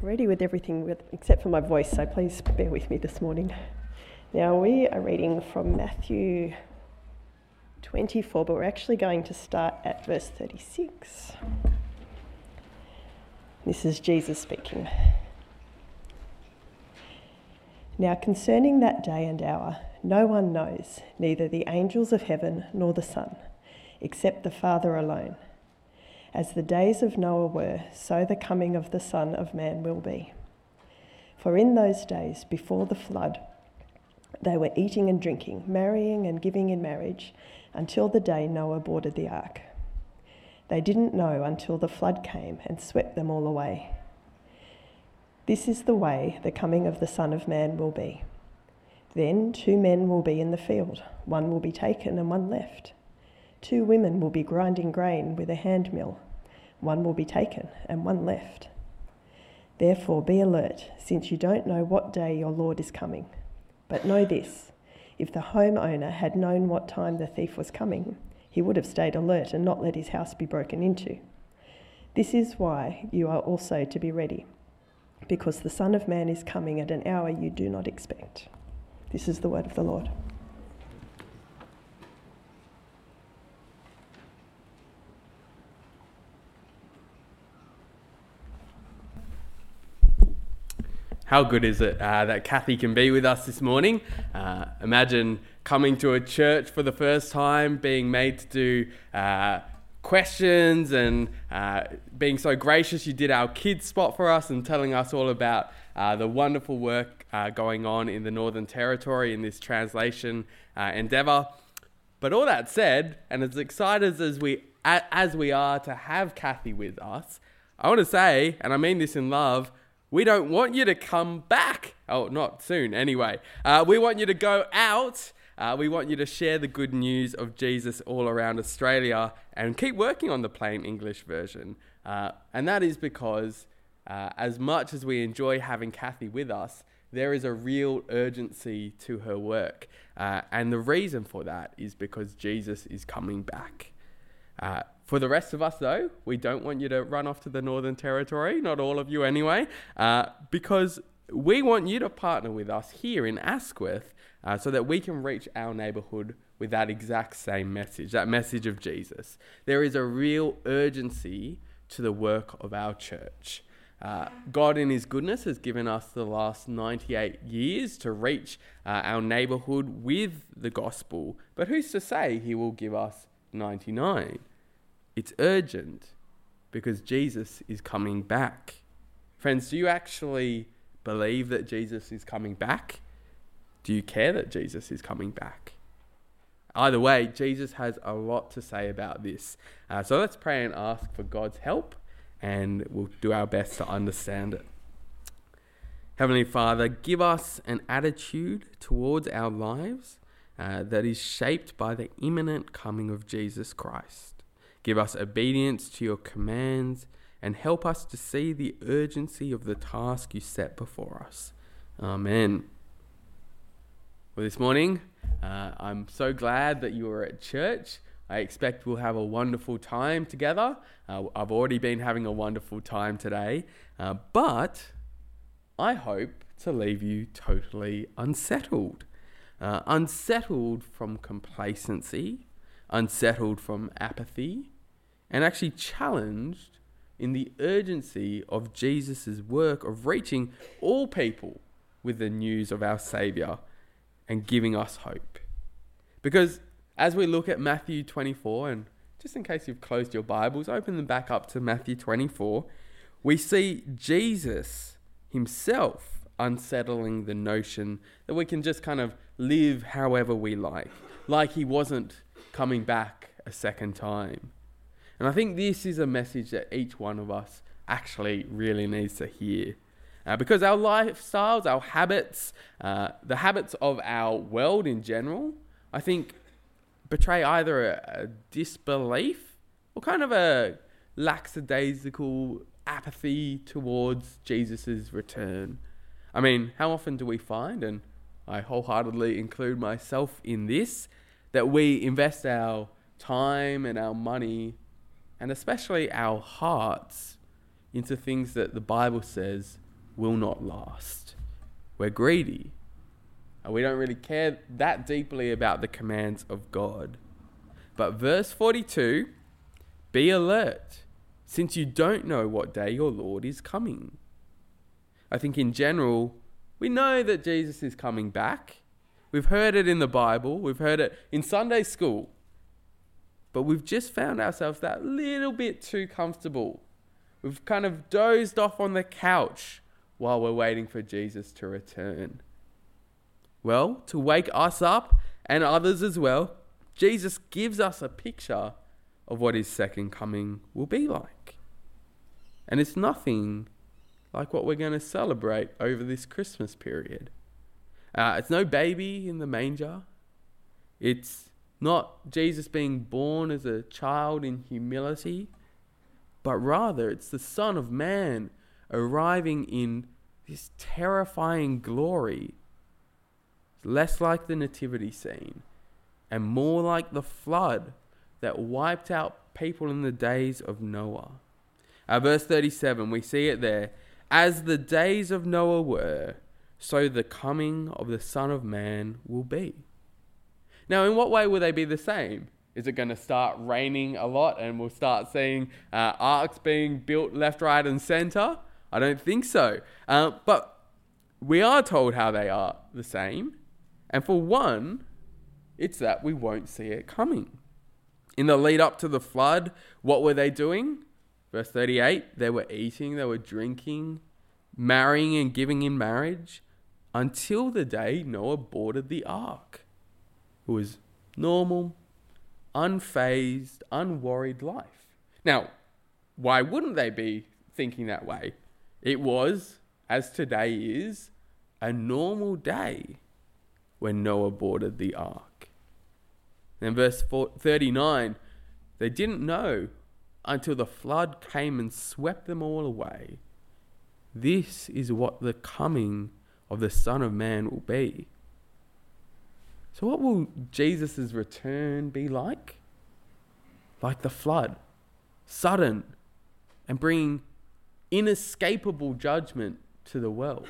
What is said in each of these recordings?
ready with everything except for my voice, so please bear with me this morning. Now, we are reading from Matthew 24, but we're actually going to start at verse 36. This is Jesus speaking. Now, concerning that day and hour, no one knows, neither the angels of heaven nor the Son, except the Father alone. As the days of Noah were, so the coming of the Son of Man will be. For in those days before the flood, they were eating and drinking, marrying and giving in marriage, until the day Noah boarded the ark. They didn't know until the flood came and swept them all away. This is the way the coming of the Son of Man will be. Then 2 men will be in the field, one will be taken and one left. 2 women will be grinding grain with a hand mill. One will be taken and one left. Therefore be alert, since you don't know what day your Lord is coming. But know this, if the homeowner had known what time the thief was coming, he would have stayed alert and not let his house be broken into. This is why you are also to be ready, because the Son of Man is coming at an hour you do not expect. This is the word of the Lord. How good is it that Kathy can be with us this morning? Imagine coming to a church for the first time, being made to do questions and being so gracious. You did our kids spot for us and telling us all about the wonderful work going on in the Northern Territory in this translation endeavour. But all that said, and as excited as we are to have Kathy with us, I want to say, and I mean this in love, we don't want you to come back. Oh, not soon anyway. We want you to go out. We want you to share the good news of Jesus all around Australia and keep working on the plain English version. And that is because as much as we enjoy having Kathy with us, there is a real urgency to her work. And the reason for that is because Jesus is coming back. For the rest of us, though, we don't want you to run off to the Northern Territory, not all of you anyway, because we want you to partner with us here in Asquith so that we can reach our neighbourhood with that exact same message, that message of Jesus. There is a real urgency to the work of our church. God in his goodness has given us the last 98 years to reach our neighbourhood with the gospel, but who's to say he will give us 99? It's urgent because Jesus is coming back. Friends, do you actually believe that Jesus is coming back? Do you care that Jesus is coming back? Either way, Jesus has a lot to say about this. So let's pray and ask for God's help, and we'll do our best to understand it. Heavenly Father, give us an attitude towards our lives that is shaped by the imminent coming of Jesus Christ. Give us obedience to your commands and help us to see the urgency of the task you set before us. Amen. Well, this morning, I'm so glad that you are at church. I expect we'll have a wonderful time together. I've already been having a wonderful time today, but I hope to leave you totally unsettled. Unsettled from complacency, unsettled from apathy, and actually challenged in the urgency of Jesus' work of reaching all people with the news of our Saviour and giving us hope. Because as we look at Matthew 24, and just in case you've closed your Bibles, open them back up to Matthew 24, we see Jesus himself unsettling the notion that we can just kind of live however we like he wasn't coming back a second time. And I think this is a message that each one of us actually really needs to hear. Because our lifestyles, our habits, the habits of our world in general, I think betray either a disbelief or kind of a lackadaisical apathy towards Jesus' return. I mean, how often do we find, and I wholeheartedly include myself in this, that we invest our time and our money, and especially our hearts, into things that the Bible says will not last. We're greedy, and we don't really care that deeply about the commands of God. But verse 42, be alert, since you don't know what day your Lord is coming. I think in general, we know that Jesus is coming back. We've heard it in the Bible. We've heard it in Sunday school. But we've just found ourselves that little bit too comfortable. We've kind of dozed off on the couch while we're waiting for Jesus to return. Well, to wake us up and others as well, Jesus gives us a picture of what his second coming will be like. And it's nothing like what we're going to celebrate over this Christmas period. It's no baby in the manger. It's not Jesus being born as a child in humility, but rather it's the Son of Man arriving in this terrifying glory. It's less like the nativity scene and more like the flood that wiped out people in the days of Noah. Verse 37, we see it there. As the days of Noah were, so the coming of the Son of Man will be. Now, in what way will they be the same? Is it going to start raining a lot and we'll start seeing arks being built left, right and centre? I don't think so. But we are told how they are the same. And for one, it's that we won't see it coming. In the lead up to the flood, what were they doing? Verse 38, they were eating, they were drinking, marrying and giving in marriage until the day Noah boarded the ark. It was normal, unfazed, unworried life. Now, why wouldn't they be thinking that way? It was, as today is, a normal day when Noah boarded the ark. Then verse 39, they didn't know until the flood came and swept them all away. This is what the coming of the Son of Man will be. So what will Jesus' return be like? Like the flood, sudden and bringing inescapable judgment to the world.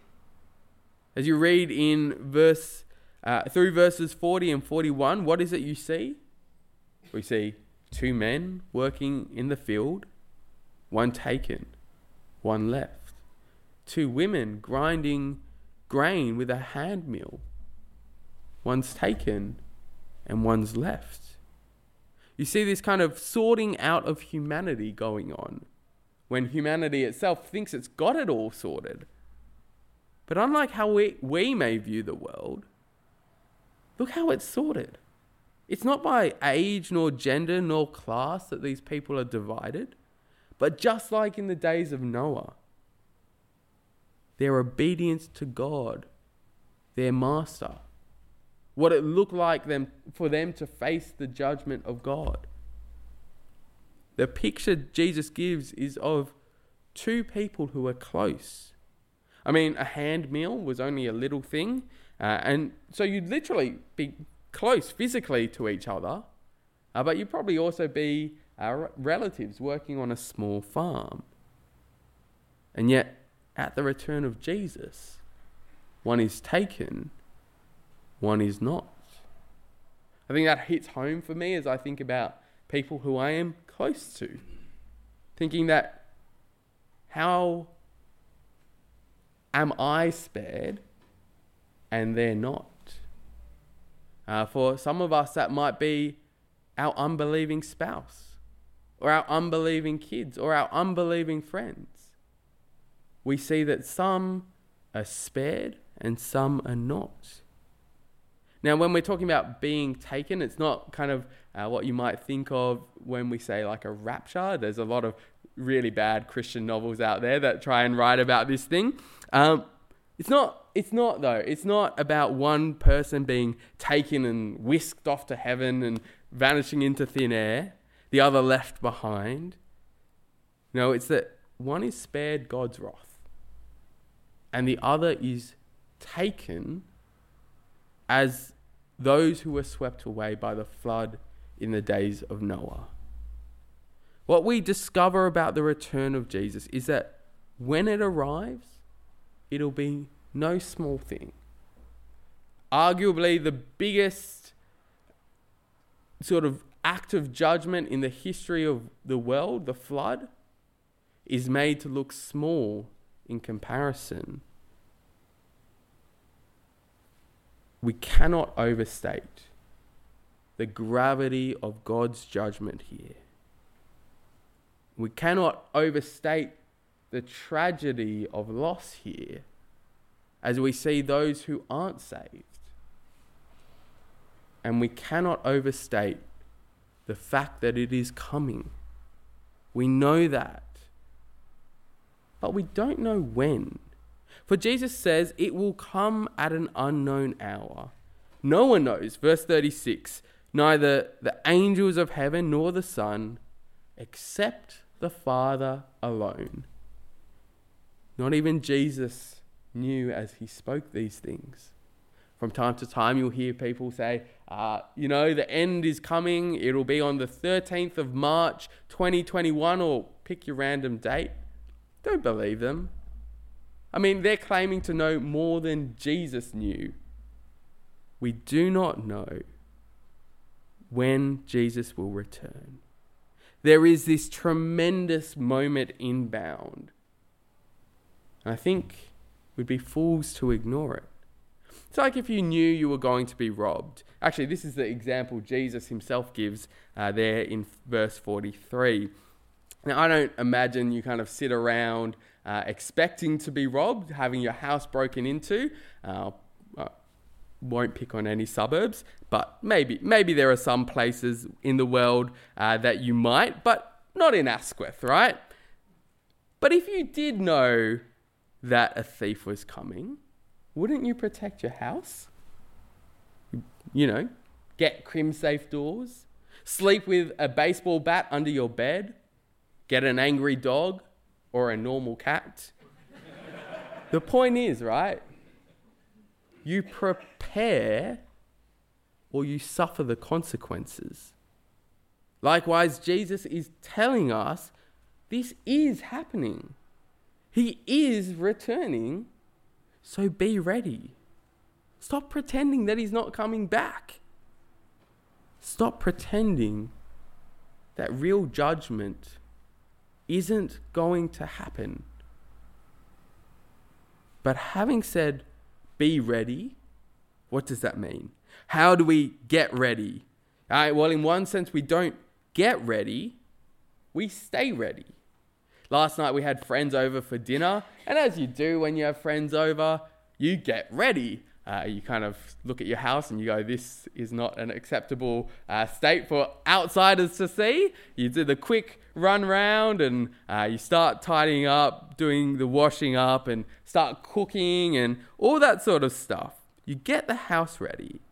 As you read in through verses 40 and 41, what is it you see? We see 2 men working in the field, one taken, one left. 2 women grinding grain with a hand mill. One's taken and one's left. You see this kind of sorting out of humanity going on when humanity itself thinks it's got it all sorted. But unlike how we may view the world, look how it's sorted. It's not by age, nor gender, nor class that these people are divided, but just like in the days of Noah, their obedience to God, their master, what it looked like for them to face the judgment of God. The picture Jesus gives is of 2 people who are close. I mean, a hand mill was only a little thing, and so you'd literally be close physically to each other, but you'd probably also be relatives working on a small farm. And yet, at the return of Jesus, one is taken, one is not. I think that hits home for me as I think about people who I am close to. Thinking that, how am I spared and they're not? For some of us, that might be our unbelieving spouse, or our unbelieving kids, or our unbelieving friends. We see that some are spared and some are not. Now, when we're talking about being taken, it's not kind of what you might think of when we say like a rapture. There's a lot of really bad Christian novels out there that try and write about this thing. It's not though. It's not about one person being taken and whisked off to heaven and vanishing into thin air, the other left behind. No, it's that one is spared God's wrath and the other is taken as those who were swept away by the flood in the days of Noah. What we discover about the return of Jesus is that when it arrives, it'll be no small thing. Arguably the biggest sort of act of judgment in the history of the world, the flood, is made to look small in comparison. We cannot overstate the gravity of God's judgment here. We cannot overstate the tragedy of loss here as we see those who aren't saved. And we cannot overstate the fact that it is coming. We know that. But we don't know when. For Jesus says it will come at an unknown hour. No one knows, verse 36, neither the angels of heaven nor the Son, except the Father alone. Not even Jesus knew as he spoke these things. From time to time, you'll hear people say, the end is coming. It'll be on the 13th of March, 2021, or pick your random date. Don't believe them. I mean, they're claiming to know more than Jesus knew. We do not know when Jesus will return. There is this tremendous moment inbound. And I think we'd be fools to ignore it. It's like if you knew you were going to be robbed. Actually, this is the example Jesus himself gives there in verse 43. Now, I don't imagine you kind of sit around expecting to be robbed, having your house broken into. Won't pick on any suburbs, but maybe there are some places in the world that you might, but not in Asquith, right? But if you did know that a thief was coming, wouldn't you protect your house? Get crim-safe doors, sleep with a baseball bat under your bed, get an angry dog or a normal cat. The point is, right? You prepare or you suffer the consequences. Likewise, Jesus is telling us this is happening. He is returning, so be ready. Stop pretending that he's not coming back. Stop pretending that real judgment isn't going to happen. But having said, be ready, what does that mean? How do we get ready? Well, in one sense, we don't get ready, we stay ready. Last night we had friends over for dinner, and as you do when you have friends over, you get ready. You kind of look at your house and you go, this is not an acceptable state for outsiders to see. You do the quick run round and you start tidying up, doing the washing up and start cooking and all that sort of stuff. You get the house ready.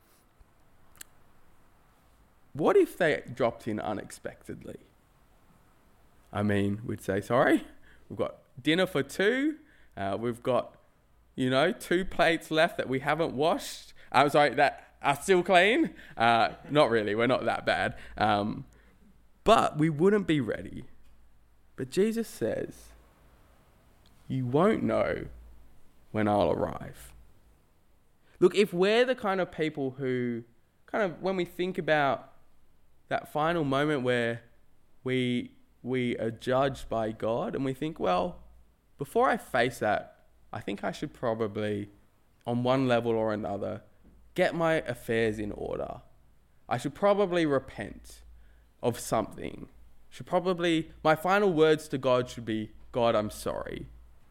What if they dropped in unexpectedly? I mean, we'd say, sorry, we've got dinner for two. We've got, 2 plates left that we haven't washed. That are still clean. Not really, we're not that bad. But we wouldn't be ready. But Jesus says, you won't know when I'll arrive. Look, if we're the kind of people who when we think about that final moment where we are judged by God and we think, well, before I face that, I think I should probably, on one level or another, get my affairs in order. I should probably repent of something. My final words to God should be, God, I'm sorry.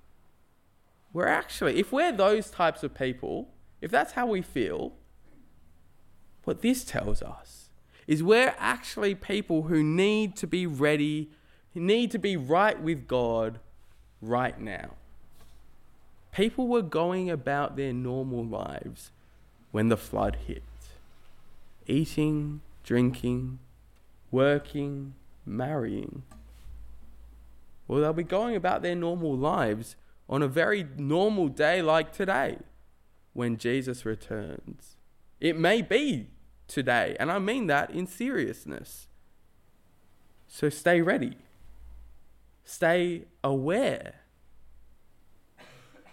If we're those types of people, if that's how we feel, what this tells us is we're actually people who need to be ready, who need to be right with God right now. People were going about their normal lives when the flood hit. Eating, drinking, working, marrying. Well, they'll be going about their normal lives on a very normal day like today when Jesus returns. It may be today, and I mean that in seriousness. So stay ready. Stay aware.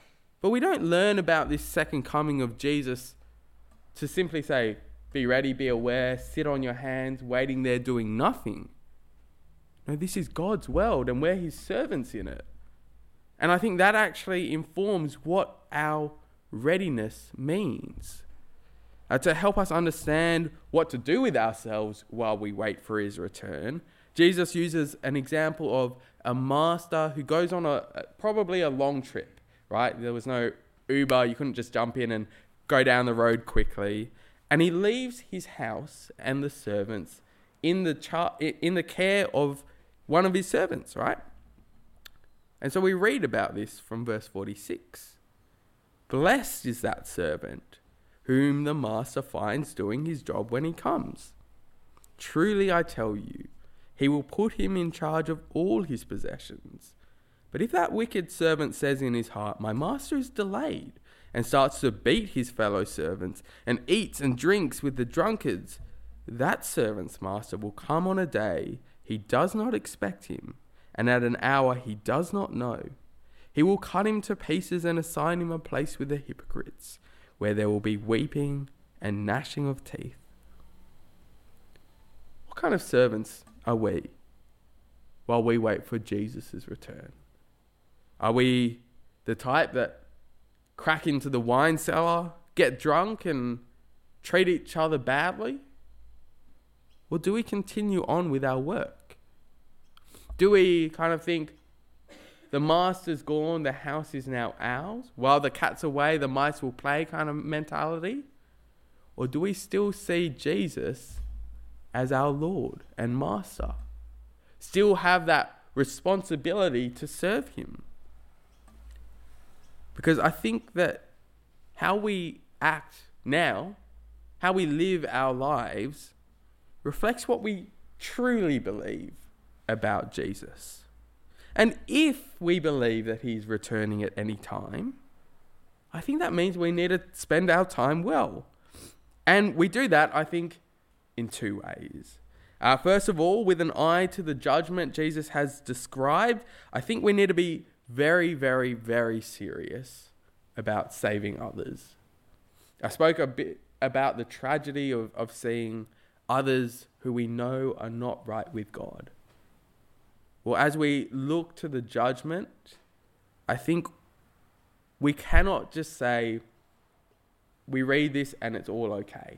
But we don't learn about this second coming of Jesus to simply say, be ready, be aware, sit on your hands, waiting there doing nothing. No, this is God's world and we're his servants in it. And I think that actually informs what our readiness means. To help us understand what to do with ourselves while we wait for his return, Jesus uses an example of a master who goes on probably a long trip, right? There was no Uber. You couldn't just jump in and go down the road quickly. And he leaves his house and the servants in the care of one of his servants, right? And so we read about this from verse 46. Blessed is that servant whom the master finds doing his job when he comes. Truly I tell you, he will put him in charge of all his possessions. But if that wicked servant says in his heart, my master is delayed, and starts to beat his fellow servants and eats and drinks with the drunkards, that servant's master will come on a day he does not expect him, and at an hour he does not know. He will cut him to pieces and assign him a place with the hypocrites, where there will be weeping and gnashing of teeth. What kind of servants are we while we wait for Jesus' return? Are we the type that crack into the wine cellar, get drunk and treat each other badly? Or do we continue on with our work? Do we kind of think, the master's gone, the house is now ours? While the cat's away, the mice will play kind of mentality? Or do we still see Jesus as our Lord and Master? Still have that responsibility to serve him? Because I think that how we act now, how we live our lives, reflects what we truly believe about Jesus. And if we believe that he's returning at any time, I think that means we need to spend our time well. And we do that, I think, in two ways. First of all, with an eye to the judgment Jesus has described, I think we need to be very, very, very serious about saving others. I spoke a bit about the tragedy of seeing others who we know are not right with God. Well, as we look to the judgment, I think we cannot just say, we read this and it's all okay.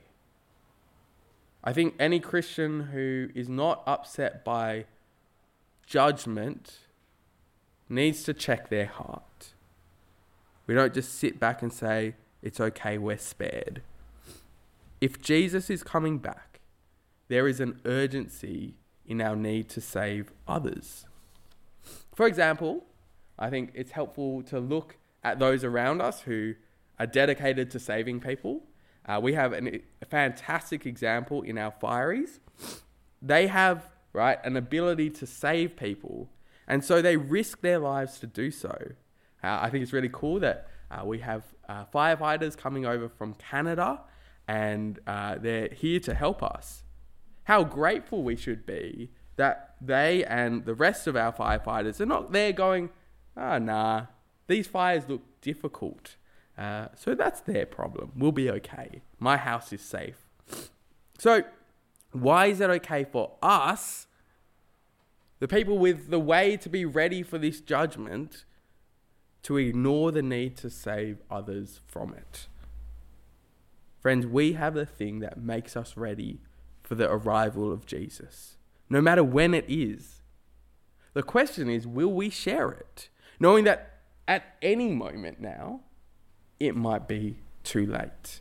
I think any Christian who is not upset by judgment needs to check their heart. We don't just sit back and say, it's okay, we're spared. If Jesus is coming back, there is an urgency in our need to save others. For example, I think it's helpful to look at those around us who are dedicated to saving people. We have a fantastic example in our fireys. They have, an ability to save people, and so they risk their lives to do so. I think it's really cool that we have firefighters coming over from Canada, and they're here to help us. How grateful we should be that they and the rest of our firefighters are not there going, these fires look difficult. So that's their problem. We'll be okay. My house is safe. So why is it okay for us, the people with the way to be ready for this judgment, to ignore the need to save others from it? Friends, we have the thing that makes us ready for the arrival of Jesus, no matter when it is. The question is, will we share it, knowing that at any moment now, it might be too late?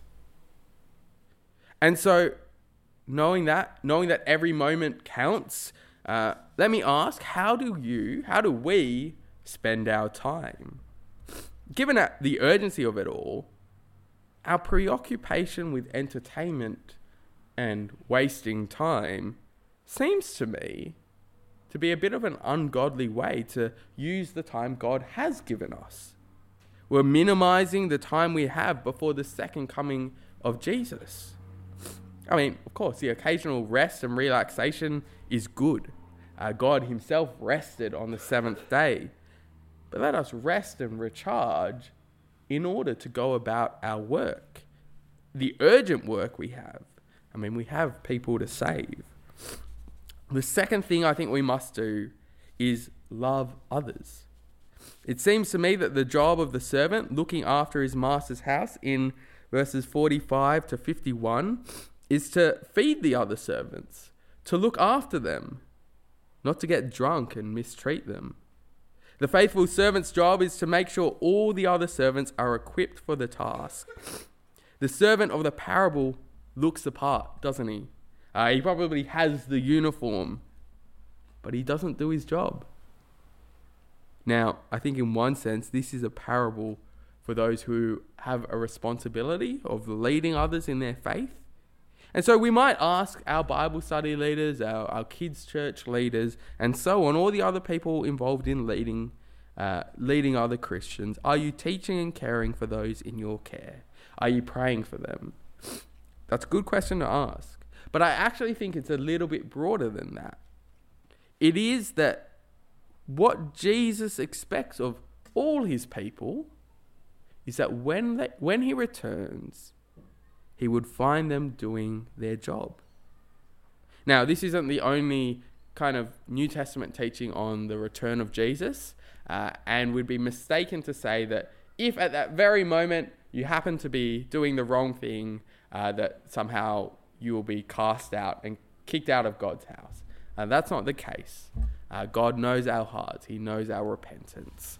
And so, knowing that every moment counts, let me ask, how do we spend our time? Given the urgency of it all, our preoccupation with entertainment and wasting time seems to me to be a bit of an ungodly way to use the time God has given us. We're minimizing the time we have before the second coming of Jesus. I mean, of course, the occasional rest and relaxation is good. God himself rested on the seventh day. But let us rest and recharge in order to go about our work, the urgent work we have. I mean, we have people to save. The second thing I think we must do is love others. It seems to me that the job of the servant looking after his master's house in verses 45 to 51 is to feed the other servants, to look after them, not to get drunk and mistreat them. The faithful servant's job is to make sure all the other servants are equipped for the task. The servant of the parable looks the part, doesn't he? He probably has the uniform, but he doesn't do his job. Now, I think in one sense, this is a parable for those who have a responsibility of leading others in their faith. And so we might ask our Bible study leaders, our kids' church leaders, and so on, all the other people involved in leading other Christians, are you teaching and caring for those in your care? Are you praying for them? That's a good question to ask. But I actually think it's a little bit broader than that. It is that what Jesus expects of all his people is that when he returns, he would find them doing their job. Now, this isn't the only kind of New Testament teaching on the return of Jesus, and we'd be mistaken to say that if at that very moment you happen to be doing the wrong thing, that somehow you will be cast out and kicked out of God's house. That's not the case. God knows our hearts. He knows our repentance.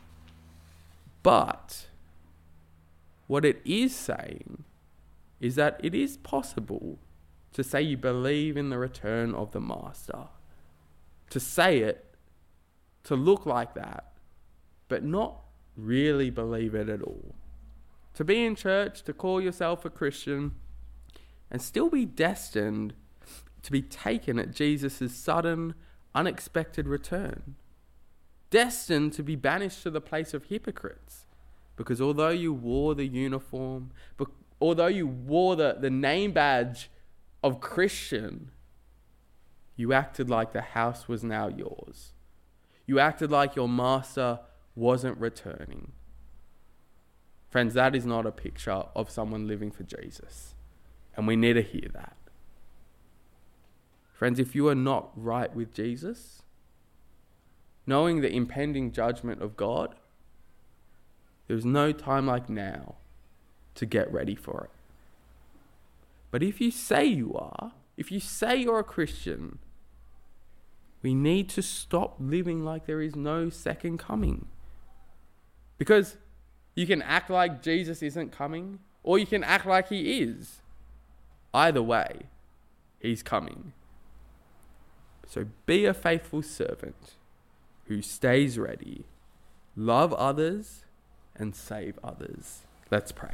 But what it is saying is that it is possible to say you believe in the return of the Master. To say it, to look like that, but not really believe it at all. To be in church, to call yourself a Christian, and still be destined to be taken at Jesus' sudden, unexpected return. Destined to be banished to the place of hypocrites. Because although you wore the uniform, although you wore the name badge of Christian, you acted like the house was now yours. You acted like your master wasn't returning. Friends, that is not a picture of someone living for Jesus. And we need to hear that. Friends, if you are not right with Jesus, knowing the impending judgment of God, there's no time like now to get ready for it. But if you say you are, if you say you're a Christian, we need to stop living like there is no second coming. Because you can act like Jesus isn't coming, or you can act like he is. Either way, he's coming. So be a faithful servant who stays ready, love others, and save others. Let's pray.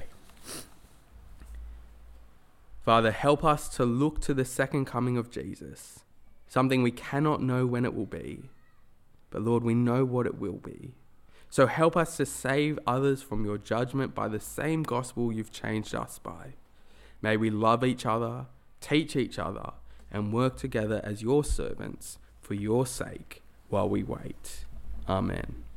Father, help us to look to the second coming of Jesus, something we cannot know when it will be, but Lord, we know what it will be. So help us to save others from your judgment by the same gospel you've changed us by. May we love each other, teach each other, and work together as your servants for your sake while we wait. Amen.